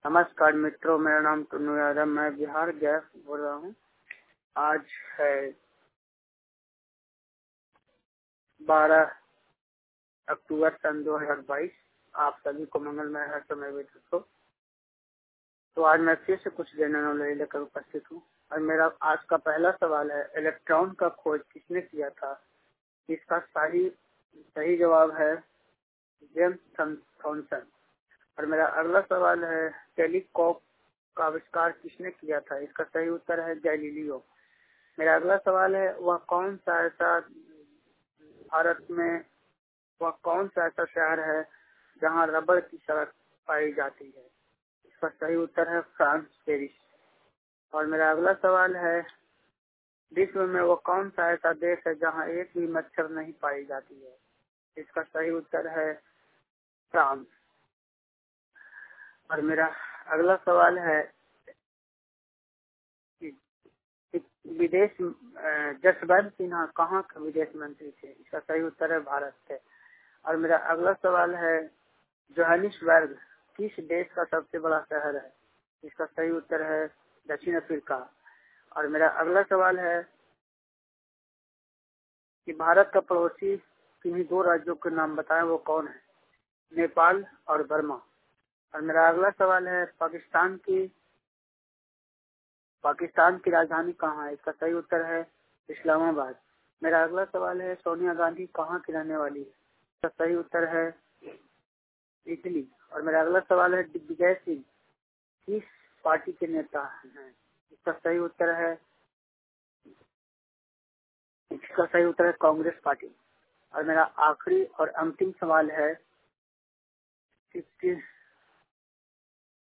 नमस्कार मित्रों, मेरा नाम टुन्नू यादव, मैं बिहार गैस बोल रहा हूँ। आज है 12 अक्टूबर सन 2022। आप सभी को मंगलमय है समय व्यतीत हो। तो आज मैं फिर से कुछ जनरल नॉलेज लेकर उपस्थित हूँ और मेरा आज का पहला सवाल है, इलेक्ट्रॉन का खोज किसने किया था? इसका सही जवाब है जेम्स थॉमसन। और मेरा अगला सवाल है, टेलीस्कोप का आविष्कार किसने किया था? इसका सही उत्तर है गैलीलियो। मेरा अगला सवाल है, वह कौन सा ऐसा शहर है जहां रबड़ की सड़क पाई जाती है? इसका सही उत्तर है फ्रांस, पेरिस। और मेरा अगला सवाल है, विश्व में वो कौन सा ऐसा देश है जहां एक भी मच्छर नहीं पाई जाती है? इसका सही उत्तर है फ्रांस। और मेरा अगला सवाल है कि विदेश जसवंत सिन्हा कहाँ के विदेश मंत्री थे? इसका सही उत्तर है भारत के। और मेरा अगला सवाल है, जोहानिसबर्ग किस देश का सबसे बड़ा शहर है? इसका सही उत्तर है दक्षिण अफ्रीका। और मेरा अगला सवाल है कि भारत का पड़ोसी किन्हीं दो राज्यों के नाम बताएं, वो कौन है? नेपाल और बर्मा। और मेरा अगला सवाल है, पाकिस्तान की राजधानी कहाँ है? इसका सही उत्तर है इस्लामाबाद। मेरा अगला सवाल है, सोनिया गांधी कहाँ की रहने वाली है? इसका सही उत्तर है इटली। और मेरा अगला सवाल है, दिग्विजय सिंह किस पार्टी के नेता हैं? इसका सही उत्तर है कांग्रेस पार्टी। और मेरा आखिरी और अंतिम सवाल है